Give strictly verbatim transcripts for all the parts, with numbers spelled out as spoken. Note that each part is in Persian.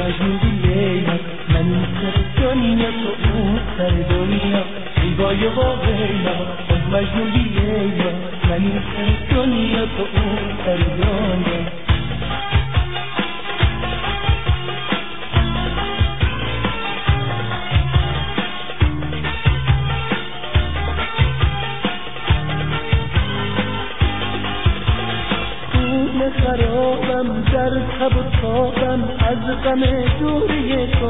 مجنون لیلا من این سر دنیا تو اون سر دنیا زیبای با لیلا باز مجنون لیلا من این سر دنیا تو اون سر دنیا خرابم در تب و تابم از غم دوری تو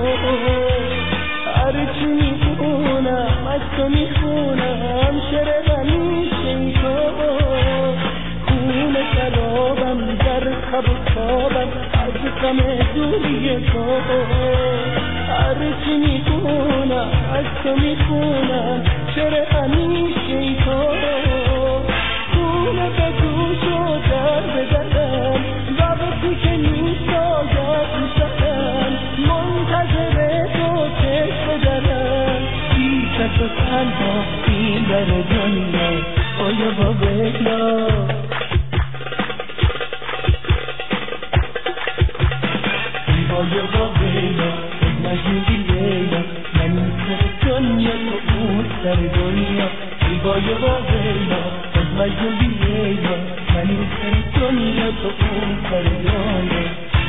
هرچی میخونم از تو میخونم شعر همیشه تو خون خرابم در تب و تابم از غم دوری تو هرچی میخونم از تو میخونم شعر همیشه تو خون به دوش و درد دلم وقتی که میساید میشم منتظر تو چشم دلم بیش از تو تنها این در دنیا آیا با بگلا آیا با بگلا مجنون لیلا من این سر دنیا تو اون سر دنیا آیا با بگلا مجنون لیلا من این سر دنیا تو اون سر دنیا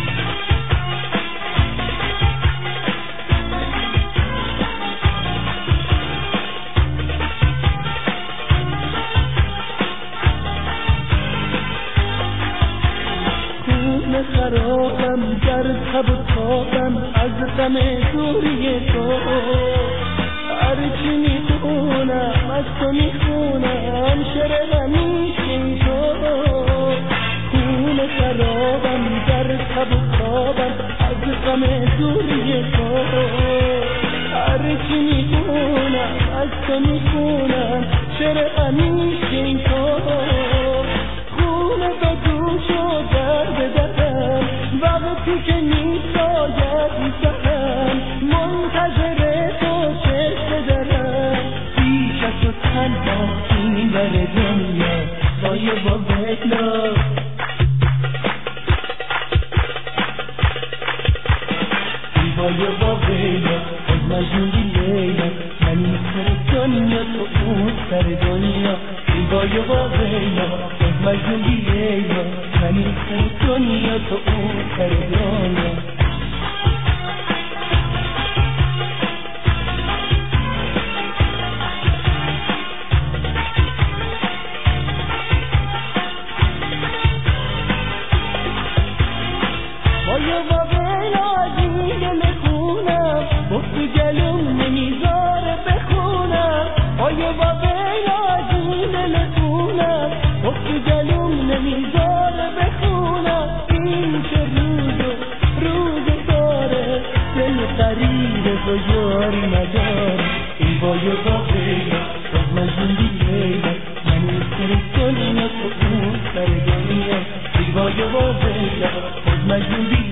خون خرابم در تب و تابم از غم دوری تو هرچی میخونم از تو میخونم شعر همیشه تو خون خرابم در تب و تابم از غم دوری تو هرچی میخونم از تو میخونم شعر همیشه تو خون به دوش و درد دلم وقتی که میساید میسهم منتظر تو چشم دلم بیش از تو تنها این بر دنیا بای با بگلا بای با بگلا از مجنون لیلا من این سر دنیا تو اون سر دنیا بای با بگلا از مجنون لیلا من این سر دنیا تو اون سر دنیا آیا با بیلا از این دل خونم بخت گلوم نمیذاره بخونم آیا با بیلا از این دل خونم بخت گلوم نمیذاره بخونم این چه روز روز داره دل قریب و یاری نداره این بایا با بیلا از مجنون لیلا من این سر دنیا تو اون سر دنیا این بایا با بیلا از مجنون